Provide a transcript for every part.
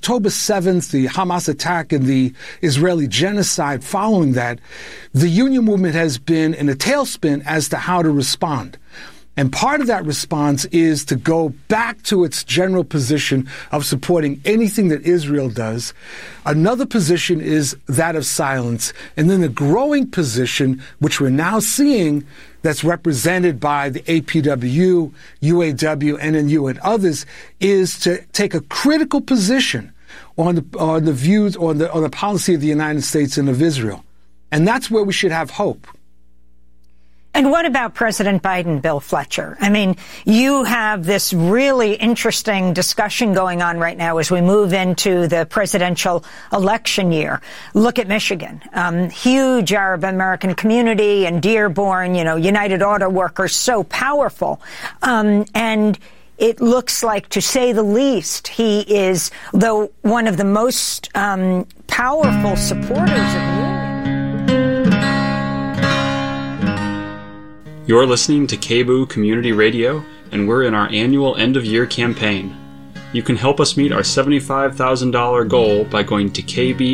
October 7th, the Hamas attack and the Israeli genocide following that, the union movement has been in a tailspin as to how to respond. And part of that response is to go back to its general position of supporting anything that Israel does. Another position is that of silence. And then a growing position, which we're now seeing, that's represented by the APW, UAW, NNU, and others, is to take a critical position on the views, on the policy of the United States and of Israel. And that's where we should have hope. And what about President Biden, Bill Fletcher? I mean, you have this really interesting discussion going on right now as we move into the presidential election year. Look at Michigan. Huge Arab American community and Dearborn, United Auto Workers, so powerful. And it looks like, to say the least, he is, though, one of the most powerful supporters of the union. You're listening to KBOO Community Radio, and we're in our annual end-of-year campaign. You can help us meet our $75,000 goal by going to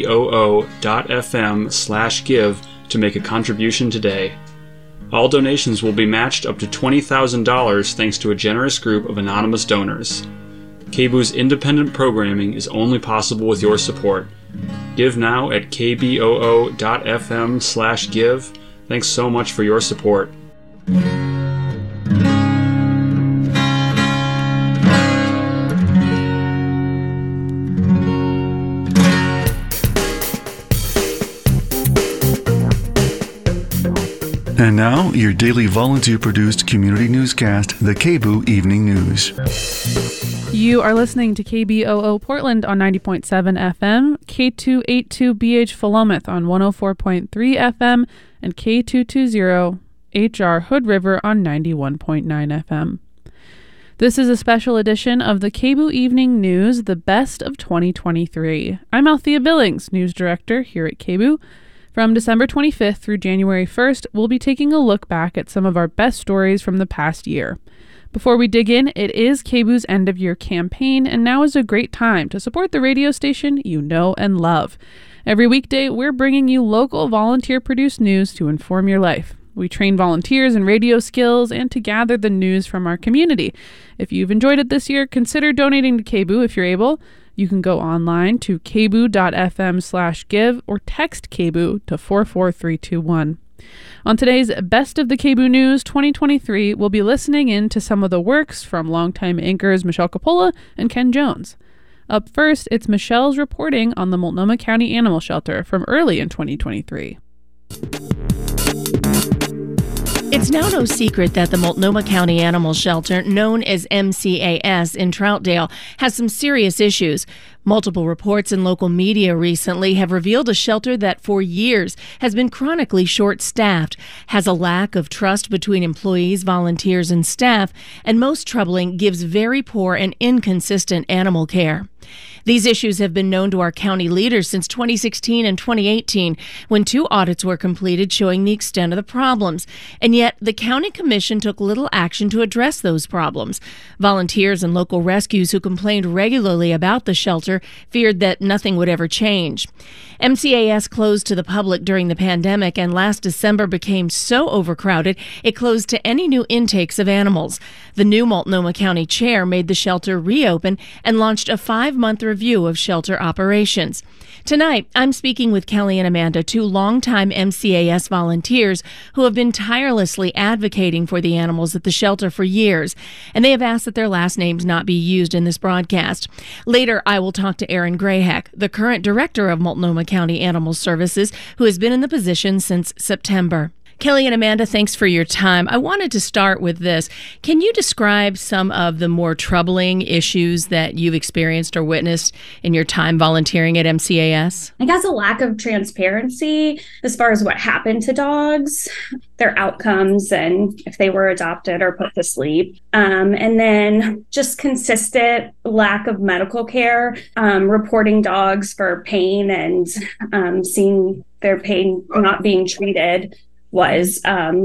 kboo.fm/give to make a contribution today. All donations will be matched up to $20,000 thanks to a generous group of anonymous donors. KBOO's independent programming is only possible with your support. Give now at kboo.fm/give. Thanks so much for your support. And now, your daily volunteer-produced community newscast, the KBOO Evening News. You are listening to KBOO Portland on 90.7 FM, K282BH Philomath on 104.3 FM, and K220 HR Hood River on 91.9 FM. This is a special edition of the KBOO Evening News, the best of 2023. I'm Althea Billings, News Director here at KBOO. From December 25th through January 1st, we'll be taking a look back at some of our best stories from the past year. Before we dig in, it is KBOO's end-of-year campaign, and now is a great time to support the radio station you know and love. Every weekday, we're bringing you local volunteer-produced news to inform your life. We train volunteers in radio skills and to gather the news from our community. If you've enjoyed it this year, consider donating to KBOO if you're able. You can go online to kboo.fm/give or text KBOO to 44321. On today's Best of the KBOO News 2023, we'll be listening in to some of the works from longtime anchors Michelle Coppola and Ken Jones. Up first, it's Michelle's reporting on the Multnomah County Animal Shelter from early in 2023. It's now no secret that the Multnomah County Animal Shelter, known as MCAS in Troutdale, has some serious issues. Multiple reports in local media recently have revealed a shelter that for years has been chronically short-staffed, has a lack of trust between employees, volunteers, and staff, and most troubling, gives very poor and inconsistent animal care. These issues have been known to our county leaders since 2016 and 2018, when 2 audits were completed showing the extent of the problems. And yet, the county commission took little action to address those problems. Volunteers and local rescues who complained regularly about the shelter feared that nothing would ever change. MCAS closed to the public during the pandemic, and last December became so overcrowded it closed to any new intakes of animals. The new Multnomah County chair made the shelter reopen and launched a 5-month review of shelter operations. Tonight, I'm speaking with Kelly and Amanda, 2 longtime MCAS volunteers who have been tirelessly advocating for the animals at the shelter for years, and they have asked that their last names not be used in this broadcast. Later, I will talk to Aaron Grayheck, the current director of Multnomah County Animal Services, who has been in the position since September. Kelly and Amanda, thanks for your time. I wanted to start with this. Can you describe some of the more troubling issues that you've experienced or witnessed in your time volunteering at MCAS? I guess a lack of transparency as far as what happened to dogs, their outcomes, and if they were adopted or put to sleep. And then just consistent lack of medical care, reporting dogs for pain and seeing their pain not being treated was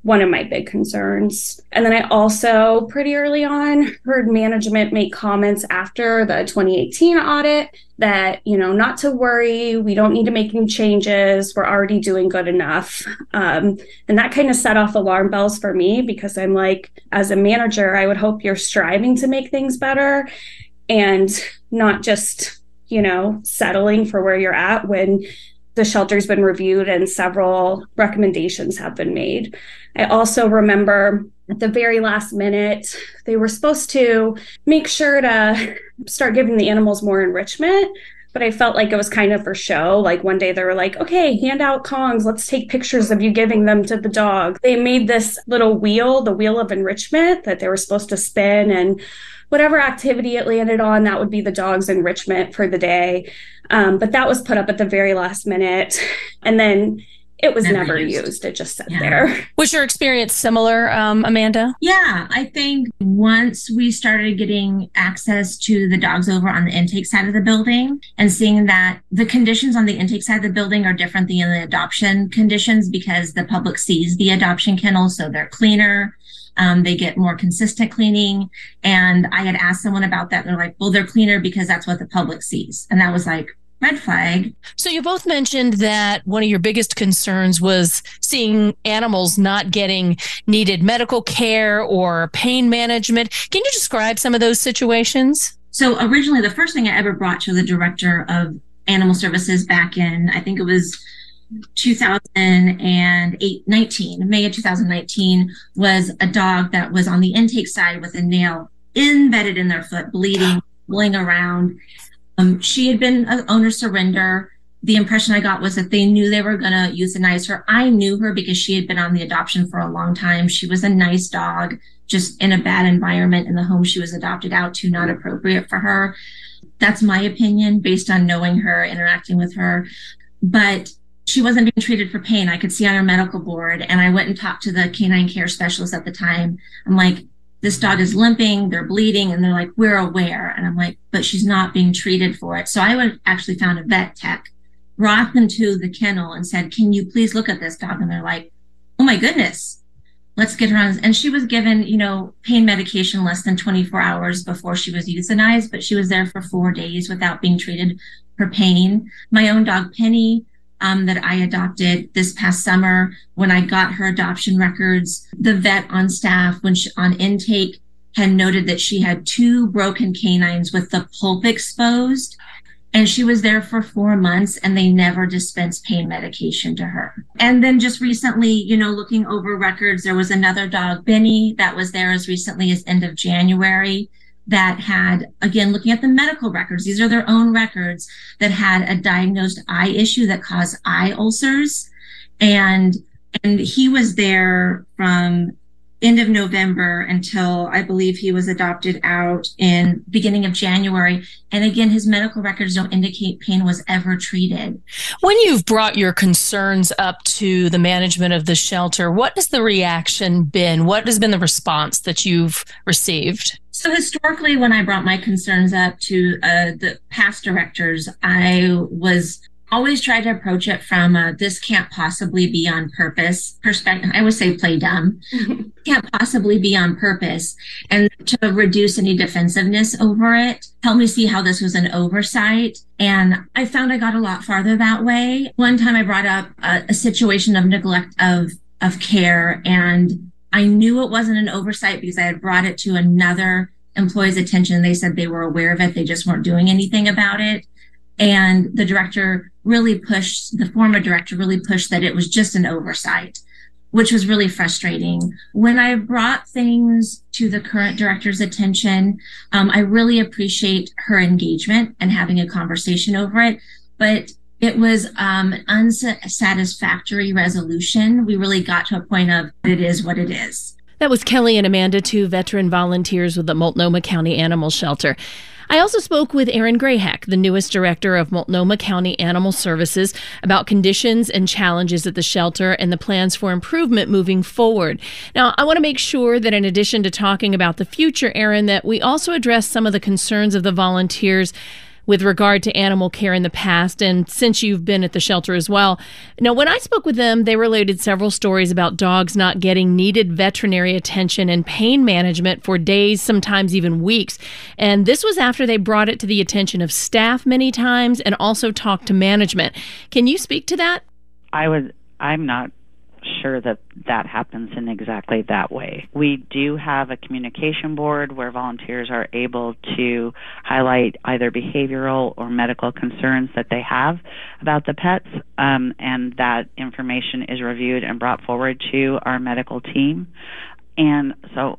one of my big concerns. And then I also pretty early on heard management make comments after the 2018 audit that, not to worry, we don't need to make any changes. We're already doing good enough. And that kind of set off alarm bells for me, because I'm like, as a manager, I would hope you're striving to make things better and not just, settling for where you're at when the shelter's been reviewed and several recommendations have been made. I also remember at the very last minute, they were supposed to make sure to start giving the animals more enrichment, but I felt like it was kind of for show. Like one day they were like, okay, hand out Kongs. Let's take pictures of you giving them to the dog. They made this little wheel, the wheel of enrichment that they were supposed to spin, and whatever activity it landed on, that would be the dog's enrichment for the day. But that was put up at the very last minute. And then it was never used. It just sat there. Was your experience similar, Amanda? Yeah, I think once we started getting access to the dogs over on the intake side of the building and seeing that the conditions on the intake side of the building are different than the adoption conditions, because the public sees the adoption kennel, so they're cleaner. They get more consistent cleaning. And I had asked someone about that. And they're like, well, they're cleaner because that's what the public sees. And that was like, red flag. So you both mentioned that one of your biggest concerns was seeing animals not getting needed medical care or pain management. Can you describe some of those situations? So originally, the first thing I ever brought to the director of animal services back in, I think it was 2019, May of 2019, was a dog that was on the intake side with a nail embedded in their foot, bleeding, rolling around. She had been an owner surrender. The impression I got was that they knew they were going to euthanize her. I knew her because she had been on the adoption for a long time. She was a nice dog, just in a bad environment in the home she was adopted out to, not appropriate for her. That's my opinion based on knowing her, interacting with her. But she wasn't being treated for pain. I could see on her medical board, and I went and talked to the canine care specialist at the time. I'm like, this dog is limping, they're bleeding, and they're like, we're aware. And I'm like, but she's not being treated for it. So I actually found a vet tech, brought them to the kennel and said, can you please look at this dog? And they're like, oh my goodness, let's get her on. And she was given, pain medication less than 24 hours before she was euthanized, but she was there for 4 days without being treated for pain. My own dog, Penny, that I adopted this past summer, when I got her adoption records, the vet on staff, on intake, had noted that she had 2 broken canines with the pulp exposed, and she was there for 4 months, and they never dispensed pain medication to her. And then just recently, looking over records, there was another dog, Benny, that was there as recently as end of January, that had, again, looking at the medical records, these are their own records, that had a diagnosed eye issue that caused eye ulcers. And he was there from end of November until I believe he was adopted out in beginning of January. And again, his medical records don't indicate pain was ever treated. When you've brought your concerns up to the management of the shelter, what has the reaction been? What has been the response that you've received? So historically, when I brought my concerns up to the past directors, I was always try to approach it from this can't possibly be on purpose perspective. I would say play dumb. Can't possibly be on purpose, and to reduce any defensiveness over it. Help me see how this was an oversight. And I found I got a lot farther that way. One time I brought up a situation of neglect of care, and I knew it wasn't an oversight because I had brought it to another employee's attention. They said they were aware of it. They just weren't doing anything about it. And the former director really pushed that it was just an oversight, which was really frustrating. When I brought things to the current director's attention, I really appreciate her engagement and having a conversation over it. But it was an unsatisfactory resolution. We really got to a point of it is what it is. That was Kelly and Amanda, 2 veteran volunteers with the Multnomah County Animal Shelter. I also spoke with Erin Grayheck, the newest director of Multnomah County Animal Services, about conditions and challenges at the shelter and the plans for improvement moving forward. Now, I want to make sure that in addition to talking about the future, Erin, that we also address some of the concerns of the volunteers with regard to animal care in the past, and since you've been at the shelter as well. Now, when I spoke with them, they related several stories about dogs not getting needed veterinary attention and pain management for days, sometimes even weeks. And this was after they brought it to the attention of staff many times and also talked to management. Can you speak to that? I'm not sure that happens in exactly that way. We do have a communication board where volunteers are able to highlight either behavioral or medical concerns that they have about the pets, and that information is reviewed and brought forward to our medical team. And so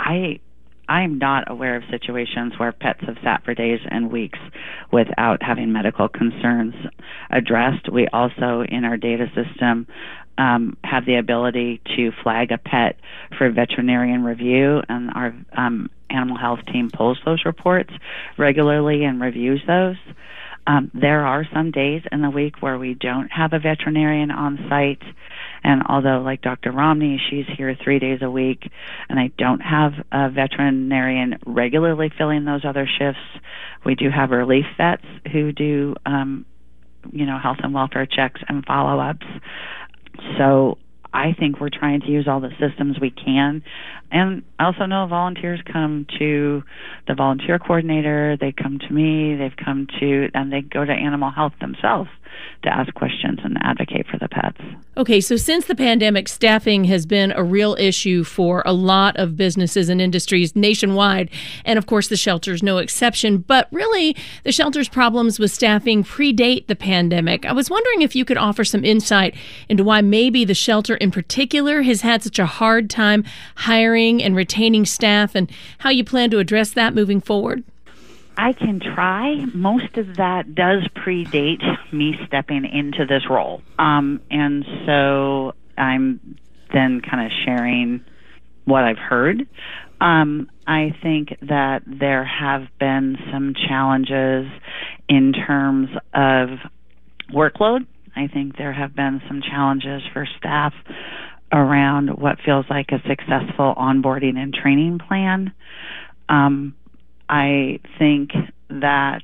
I'm not aware of situations where pets have sat for days and weeks without having medical concerns addressed. We also, in our data system, have the ability to flag a pet for veterinarian review, and our animal health team pulls those reports regularly and reviews those. There are some days in the week where we don't have a veterinarian on site, and although, like Dr. Romney, she's here 3 days a week, and I don't have a veterinarian regularly filling those other shifts, we do have relief vets who do, health and welfare checks and follow-ups. So I think we're trying to use all the systems we can. And I also know volunteers come to the volunteer coordinator, they come to me, and they go to animal health themselves to ask questions and advocate for the pets. Okay, so since the pandemic, staffing has been a real issue for a lot of businesses and industries nationwide. And of course, the shelter's no exception. But really, the shelter's problems with staffing predate the pandemic. I was wondering if you could offer some insight into why maybe the shelter in particular has had such a hard time hiring and retaining staff, and how you plan to address that moving forward. I can try. Most of that does predate me stepping into this role. And so I'm then kind of sharing what I've heard. I think that there have been some challenges in terms of workload. I think there have been some challenges for staff around what feels like a successful onboarding and training plan. I think that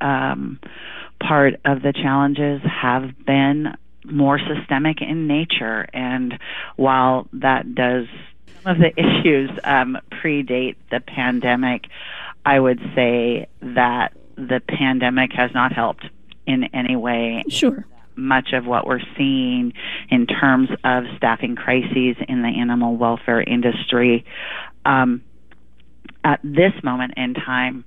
part of the challenges have been more systemic in nature, and while that does, some of the issues predate the pandemic, I would say that the pandemic has not helped in any way. Sure. Much of what we're seeing in terms of staffing crises in the animal welfare industry at this moment in time,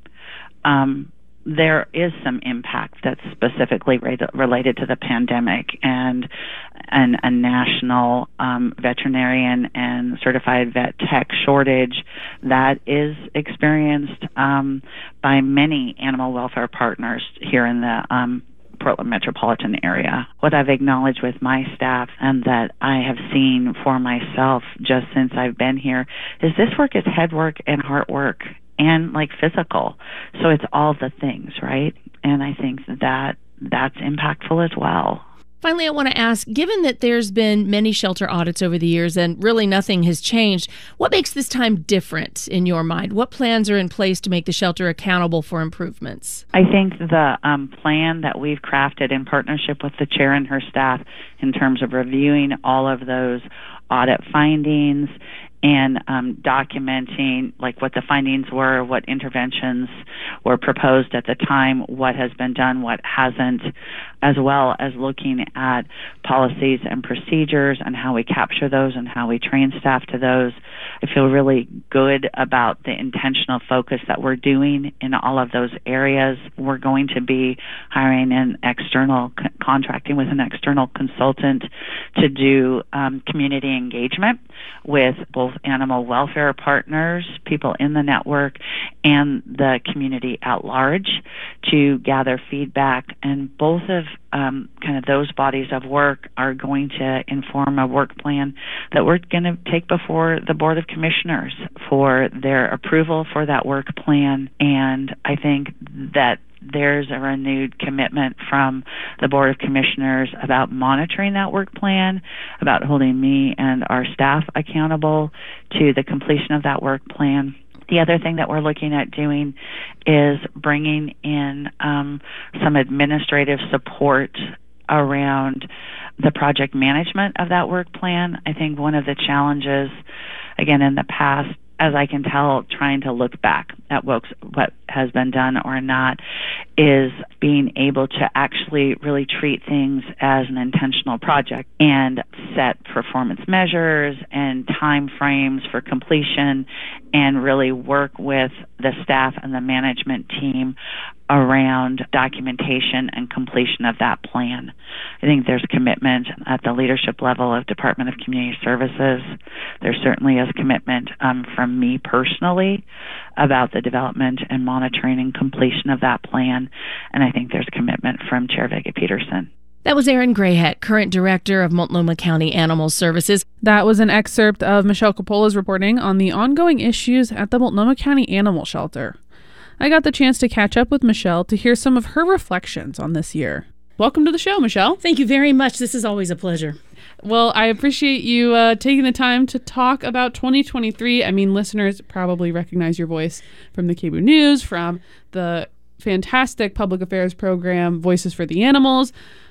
there is some impact that's specifically related to the pandemic and a national veterinarian and certified vet tech shortage that is experienced by many animal welfare partners here in the Portland metropolitan area. What I've acknowledged with my staff and that I have seen for myself just since I've been here is this work is head work and heart work and like physical. So it's all the things, right? And I think that that's impactful as well. Finally, I want to ask, given that there's been many shelter audits over the years and really nothing has changed, what makes this time different in your mind? What plans are in place to make the shelter accountable for improvements? I think the plan that we've crafted in partnership with the chair and her staff in terms of reviewing all of those audit findings and documenting like what the findings were, what interventions were proposed at the time, what has been done, what hasn't, as well as looking at policies and procedures and how we capture those and how we train staff to those. I feel really good about the intentional focus that we're doing in all of those areas. We're going to be hiring an external, contracting with an external consultant to do community engagement with both animal welfare partners, people in the network, and the community at large to gather feedback. And both of kind of those bodies of work are going to inform a work plan that we're going to take before the Board of Commissioners for their approval for that work plan. And I think that there's a renewed commitment from the Board of Commissioners about monitoring that work plan, about holding me and our staff accountable to the completion of that work plan. The other thing that we're looking at doing is bringing in some administrative support around the project management of that work plan. I think one of the challenges, again, in the past, as I can tell, trying to look back at what has been done or not, is being able to actually really treat things as an intentional project and set performance measures and time frames for completion, and really work with the staff and the management team around documentation and completion of that plan. I think there's commitment at the leadership level of Department of Community Services. There certainly is commitment from me personally about the development and monitoring and completion of that plan. And I think there's commitment from Chair Vega Peterson. That was Erin Grayhead, current director of Multnomah County Animal Services. That was an excerpt of Michelle Coppola's reporting on the ongoing issues at the Multnomah County Animal Shelter. I got the chance to catch up with Michelle to hear some of her reflections on this year. Welcome to the show, Michelle. Thank you very much. This is always a pleasure. Well, I appreciate you taking the time to talk about 2023. I mean, listeners probably recognize your voice from the KBOO News, from the fantastic public affairs program, Voices for the Animals.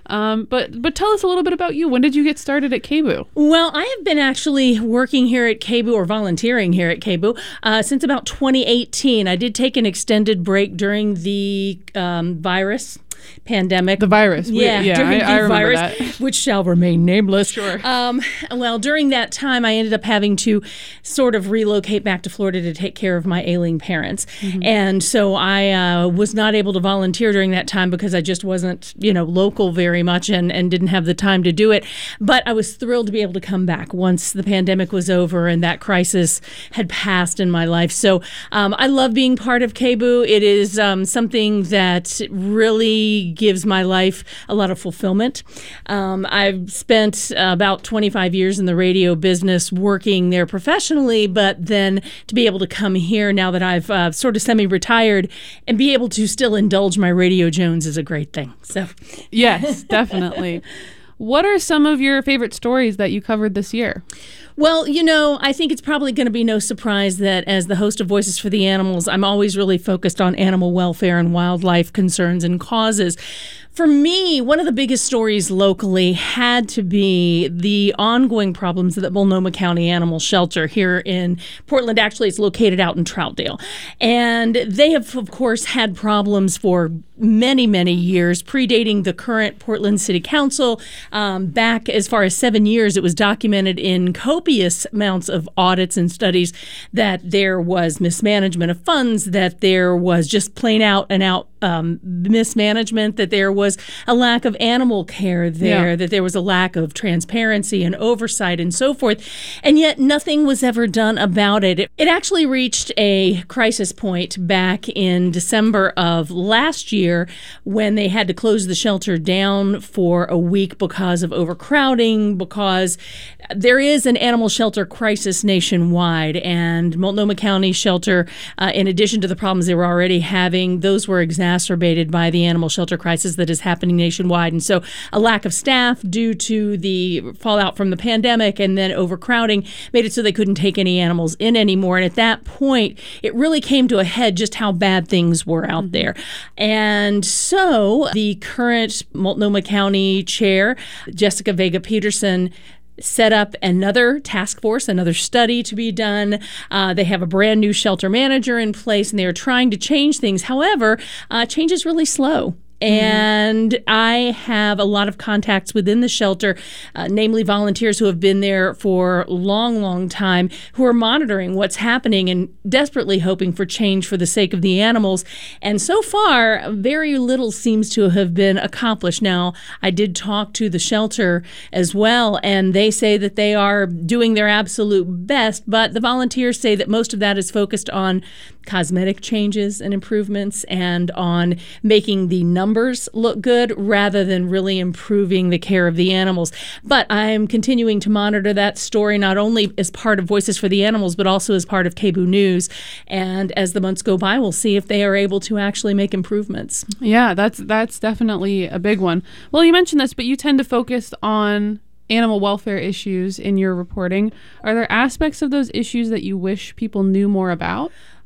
But tell us a little bit about you. When did you get started at KBOO? Well, I have been actually working here at KBOO, or volunteering here at KBOO, since about 2018. I did take an extended break during the virus pandemic. The virus. Yeah, during the I remember virus, that. which shall remain nameless. Sure. Well, during that time, I ended up having to sort of relocate back to Florida to take care of my ailing parents. Mm-hmm. And so I was not able to volunteer during that time because I just wasn't, local very much and didn't have the time to do it. But I was thrilled to be able to come back once the pandemic was over and that crisis had passed in my life. So I love being part of KBOO. It is something that really gives my life a lot of fulfillment. I've spent about 25 years in the radio business working there professionally, but then to be able to come here now that I've sort of semi-retired and be able to still indulge my Radio Jones is a great thing. So, yes, definitely. What are some of your favorite stories that you covered this year? Well, I think it's probably going to be no surprise that as the host of Voices for the Animals, I'm always really focused on animal welfare and wildlife concerns and causes. For me, one of the biggest stories locally had to be the ongoing problems at the Multnomah County Animal Shelter here in Portland. Actually, it's located out in Troutdale. And they have, of course, had problems for many, many years, predating the current Portland City Council. Back as far as 7 years, it was documented in copious amounts of audits and studies that there was mismanagement of funds, that there was just plain out and out mismanagement, that there was a lack of animal care there, that there was a lack of transparency and oversight and so forth. And yet nothing was ever done about it. It actually reached a crisis point back in December of last year when they had to close the shelter down for a week because of overcrowding, because there is an animal shelter crisis nationwide. And Multnomah County Shelter, in addition to the problems they were already having, those were exacerbated by the animal shelter crisis that is happening nationwide. And so a lack of staff due to the fallout from the pandemic and then overcrowding made it so they couldn't take any animals in anymore. And at that point, it really came to a head just how bad things were out there. And so the current Multnomah County chair, Jessica Vega Peterson, set up another task force, another study to be done. They have a brand new shelter manager in place, and they are trying to change things. However, change is really slow. And I have a lot of contacts within the shelter, namely volunteers who have been there for a long, long time, who are monitoring what's happening and desperately hoping for change for the sake of the animals. And so far, very little seems to have been accomplished. Now, I did talk to the shelter as well, and they say that they are doing their absolute best, but the volunteers say that most of that is focused on cosmetic changes and improvements and on making the numbers look good rather than really improving the care of the animals. But I'm continuing to monitor that story not only as part of Voices for the Animals, but also as part of KBOO News. And as the months go by, we'll see if they are able to actually make improvements. Yeah, that's definitely a big one. Well, you mentioned this, but you tend to focus on animal welfare issues in your reporting. Are there aspects of those issues that you wish people knew more about?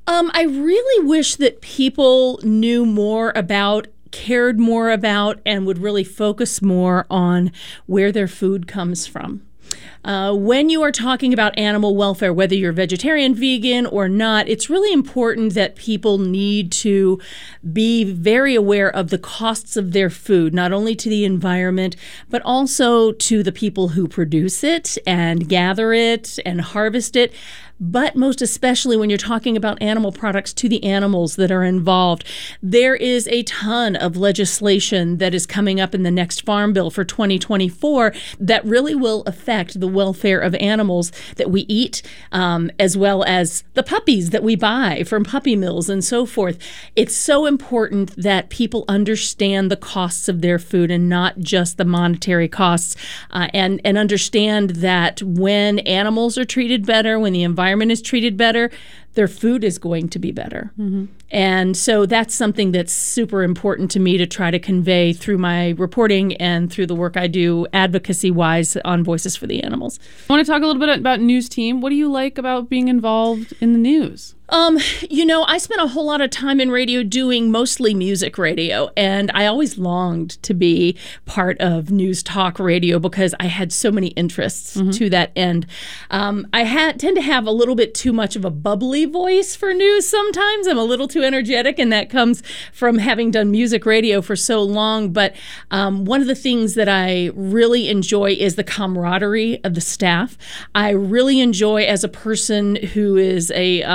I really wish that people knew more about, cared more about, and would really focus more on where their food comes from. When you are talking about animal welfare, whether you're vegetarian, vegan, or not, it's really important that people need to be very aware of the costs of their food, not only to the environment, but also to the people who produce it and gather it and harvest it. But most especially when you're talking about animal products, to the animals that are involved. There is a ton of legislation that is coming up in the next Farm Bill for 2024 that really will affect the welfare of animals that we eat, as well as the puppies that we buy from puppy mills and so forth. It's so important that people understand the costs of their food and not just the monetary costs, and understand that when animals are treated better, when the environment is treated better, their food is going to be better. Mm-hmm. And so that's something that's super important to me to try to convey through my reporting and through the work I do advocacy-wise on Voices for the Animals. I want to talk a little bit about News Team. What do you like about being involved in the news? I spent a whole lot of time in radio doing mostly music radio, and I always longed to be part of news talk radio because I had so many interests to that end. I tend to have a little bit too much of a bubbly voice for news sometimes. I'm a little too energetic, and that comes from having done music radio for so long. But one of the things that I really enjoy is the camaraderie of the staff. I really enjoy, as a person who is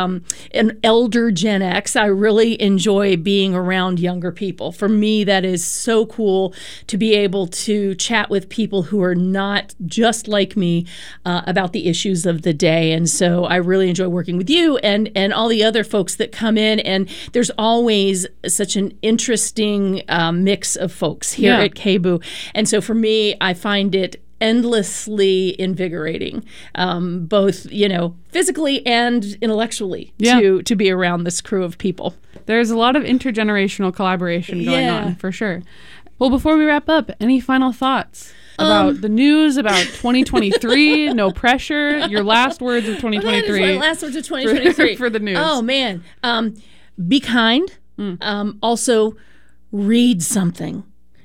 an elder Gen X, I really enjoy being around younger people. For me, that is so cool to be able to chat with people who are not just like me about the issues of the day. And so I really enjoy working with you and all the other folks that come in. And there's always such an interesting mix of folks here at KBOO. And so for me, I find it endlessly invigorating, both, physically and intellectually to be around this crew of people. There's a lot of intergenerational collaboration going on, for sure. Well, before we wrap up, any final thoughts about the news, about 2023? No pressure. Your last words of 2023. That is my last words of 2023. For the news. Oh, man. Be kind. Also, read something.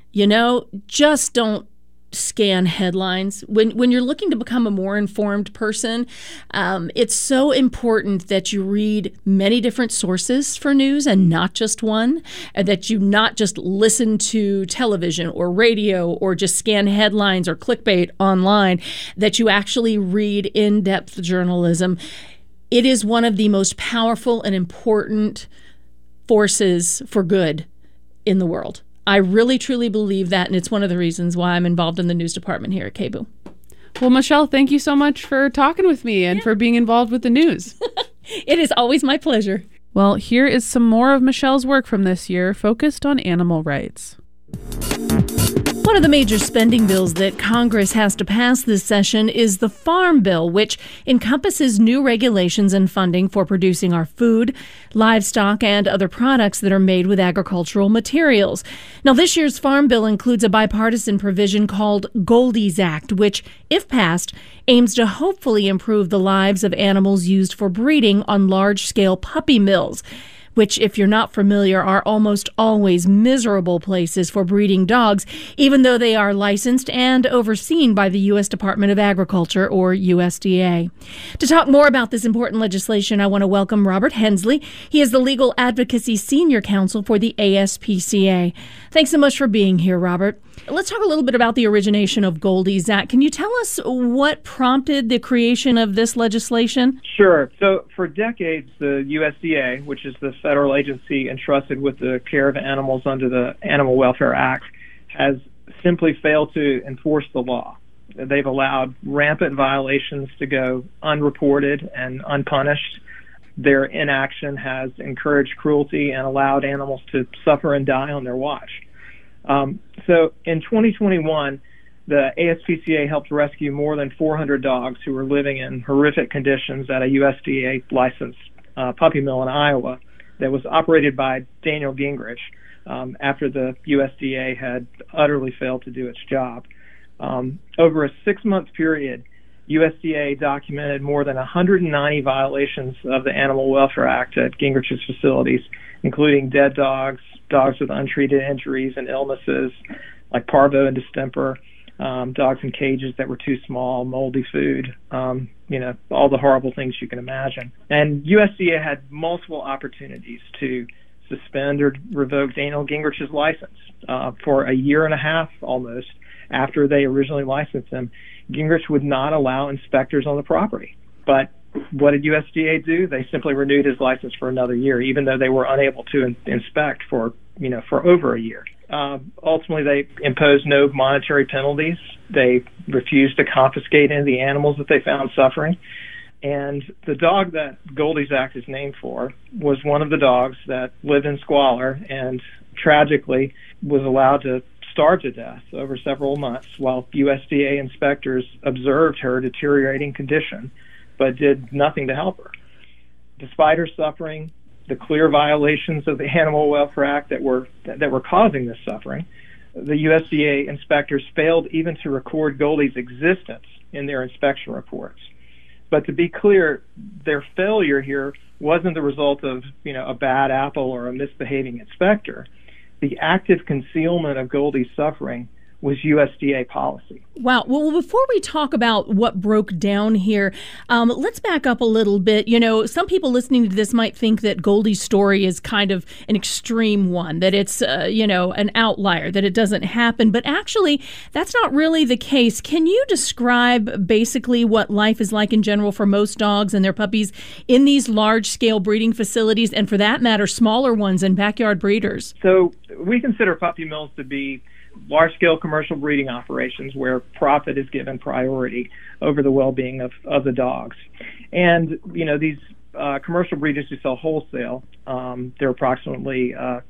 Just don't scan headlines. When you're looking to become a more informed person, it's so important that you read many different sources for news and not just one, and that you not just listen to television or radio or just scan headlines or clickbait online, that you actually read in-depth journalism. It is one of the most powerful and important forces for good in the world. I really, truly believe that, and it's one of the reasons why I'm involved in the news department here at KBOO. Well, Michelle, thank you so much for talking with me and for being involved with the news. It is always my pleasure. Well, here is some more of Michelle's work from this year focused on animal rights. One of the major spending bills that Congress has to pass this session is the Farm Bill, which encompasses new regulations and funding for producing our food, livestock, and other products that are made with agricultural materials. Now, this year's Farm Bill includes a bipartisan provision called Goldie's Act, which, if passed, aims to hopefully improve the lives of animals used for breeding on large-scale puppy mills, which, if you're not familiar, are almost always miserable places for breeding dogs, even though they are licensed and overseen by the U.S. Department of Agriculture, or USDA. To talk more about this important legislation, I want to welcome Robert Hensley. He is the Legal Advocacy Senior Counsel for the ASPCA. Thanks so much for being here, Robert. Let's talk a little bit about the origination of Goldie's Act. Can you tell us what prompted the creation of this legislation? Sure. So for decades, the USDA, which is the federal agency entrusted with the care of animals under the Animal Welfare Act, has simply failed to enforce the law. They've allowed rampant violations to go unreported and unpunished. Their inaction has encouraged cruelty and allowed animals to suffer and die on their watch. So in 2021, the ASPCA helped rescue more than 400 dogs who were living in horrific conditions at a USDA-licensed puppy mill in Iowa that was operated by Daniel Gingrich after the USDA had utterly failed to do its job. Over a 6-month period, USDA documented more than 190 violations of the Animal Welfare Act at Gingrich's facilities, including dead dogs, dogs with untreated injuries and illnesses like parvo and distemper, dogs in cages that were too small, moldy food, all the horrible things you can imagine. And USDA had multiple opportunities to suspend or revoke Daniel Gingrich's license for a year and a half almost after they originally licensed him. Gingrich would not allow inspectors on the property. But what did USDA do? They simply renewed his license for another year, even though they were unable to inspect for over a year. Ultimately, they imposed no monetary penalties. They refused to confiscate any of the animals that they found suffering. And the dog that Goldie's Act is named for was one of the dogs that lived in squalor and tragically was allowed to starve to death over several months while USDA inspectors observed her deteriorating condition but did nothing to help her. Despite her suffering, the clear violations of the Animal Welfare Act that were causing this suffering, the USDA inspectors failed even to record Goldie's existence in their inspection reports. But to be clear, their failure here wasn't the result of a bad apple or a misbehaving inspector. The active concealment of Goldie's suffering was USDA policy. Wow. Well, before we talk about what broke down here, let's back up a little bit. Some people listening to this might think that Goldie's story is kind of an extreme one, that it's, an outlier, that it doesn't happen. But actually, that's not really the case. Can you describe basically what life is like in general for most dogs and their puppies in these large-scale breeding facilities, and for that matter, smaller ones and backyard breeders? So we consider puppy mills to be large-scale commercial breeding operations where profit is given priority over the well-being of the dogs. And, these commercial breeders who sell wholesale, there are approximately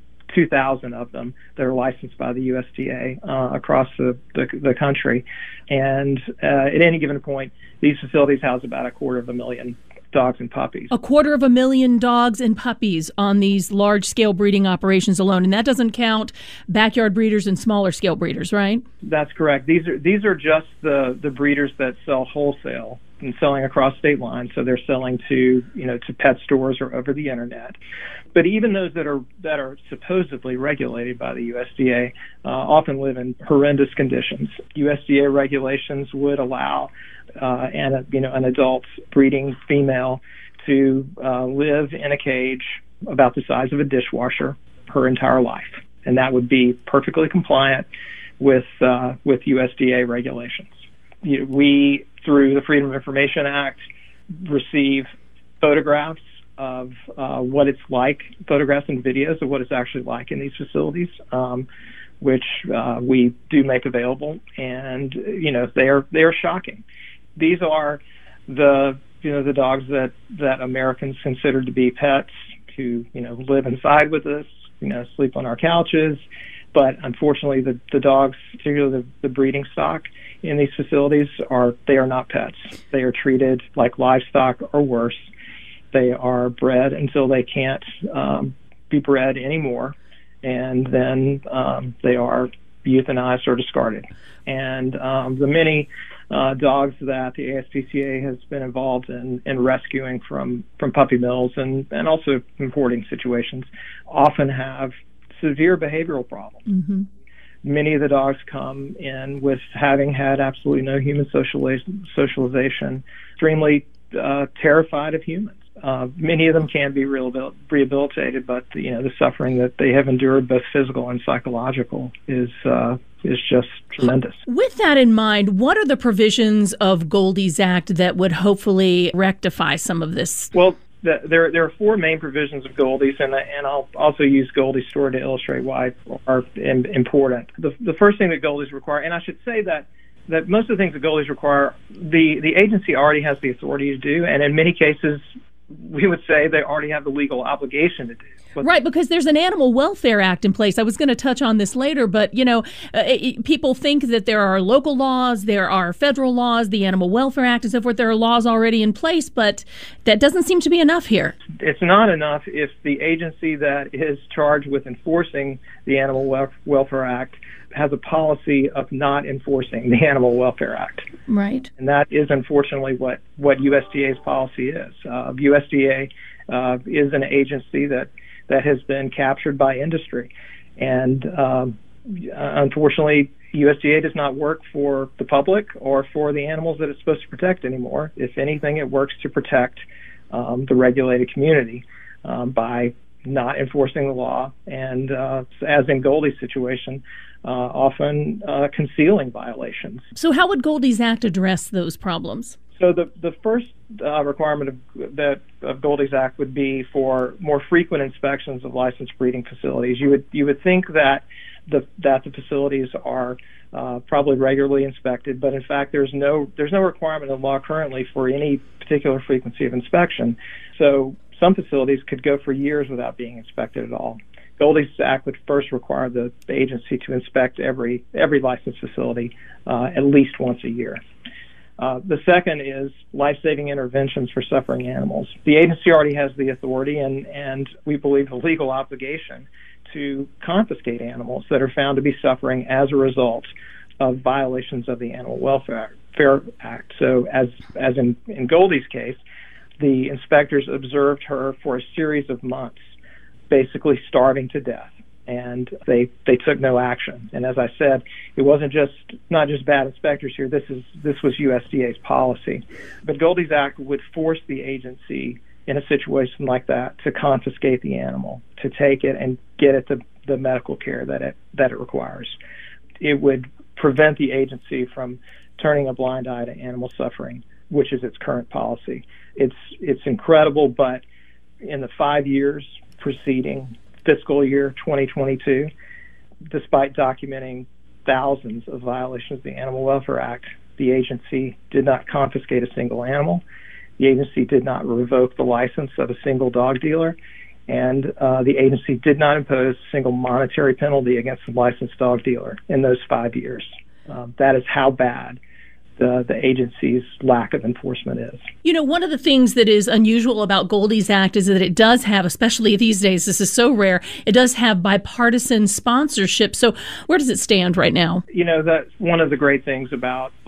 2,000 of them that are licensed by the USDA across the country. And at any given point, these facilities house about 250,000 dogs and puppies. 250,000 dogs and puppies on these large-scale breeding operations alone, and that doesn't count backyard breeders and smaller-scale breeders, right? That's correct. These are just the breeders that sell wholesale and selling across state lines. So they're selling to pet stores or over the internet. But even those that are supposedly regulated by the USDA often live in horrendous conditions. USDA regulations would allow an adult breeding female to live in a cage about the size of a dishwasher her entire life, and that would be perfectly compliant with USDA regulations. We, through the Freedom of Information Act, receive photographs of what it's like, photographs and videos of what it's actually like in these facilities, which we do make available, and they are shocking. These are the dogs that Americans consider to be pets, who live inside with us, sleep on our couches. But unfortunately, the dogs, particularly the breeding stock in these facilities, are not pets. They are treated like livestock or worse. They are bred until they can't be bred anymore, and then they are euthanized or discarded. And the many dogs that the ASPCA has been involved in rescuing from puppy mills and also importing situations often have severe behavioral problems. Mm-hmm. Many of the dogs come in with having had absolutely no human socialization, extremely terrified of humans. Many of them can be rehabilitated, but the suffering that they have endured, both physical and psychological, is just tremendous. With that in mind, what are the provisions of Goldie's Act that would hopefully rectify some of this? Well, there are four main provisions of Goldie's, and I'll also use Goldie's story to illustrate why are important. The first thing that Goldie's require, and I should say that most of the things that Goldie's require, the agency already has the authority to do, and in many cases, we would say they already have the legal obligation to do. Right, because there's an Animal Welfare Act in place. I was going to touch on this later, but, people think that there are local laws, there are federal laws, the Animal Welfare Act and so forth. There are laws already in place, but that doesn't seem to be enough here. It's not enough if the agency that is charged with enforcing the Animal Welfare Act has a policy of not enforcing the Animal Welfare Act. Right. And that is unfortunately what USDA's policy is. USDA is an agency that has been captured by industry. And unfortunately, USDA does not work for the public or for the animals that it's supposed to protect anymore. If anything, it works to protect the regulated community by not enforcing the law and, as in Goldie's situation, often concealing violations. So how would Goldie's Act address those problems? So the first requirement of Goldie's Act would be for more frequent inspections of licensed breeding facilities. You would think that the facilities are probably regularly inspected, but in fact there's no requirement in law currently for any particular frequency of inspection. So some facilities could go for years without being inspected at all. Goldie's Act would first require the agency to inspect every licensed facility at least once a year. The second is life-saving interventions for suffering animals. The agency already has the authority and we believe the legal obligation to confiscate animals that are found to be suffering as a result of violations of the Animal Welfare Act. So as in Goldie's case, the inspectors observed her for a series of months, basically starving to death, and they took no action. And as I said, it wasn't not just bad inspectors here. This was USDA's policy. But Goldie's Act would force the agency in a situation like that to confiscate the animal, to take it and get it the medical care that it requires. It would prevent the agency from turning a blind eye to animal suffering, which is its current policy. It's incredible, but in the 5 years preceding fiscal year 2022, despite documenting thousands of violations of the Animal Welfare Act, the agency did not confiscate a single animal. The agency did not revoke the license of a single dog dealer, and the agency did not impose a single monetary penalty against a licensed dog dealer in those 5 years. That is how bad the agency's lack of enforcement is. You know, one of the things that is unusual about Goldie's Act is that it does have, especially these days, this is so rare, it does have bipartisan sponsorship. So where does it stand right now? You know, that's one of the great things about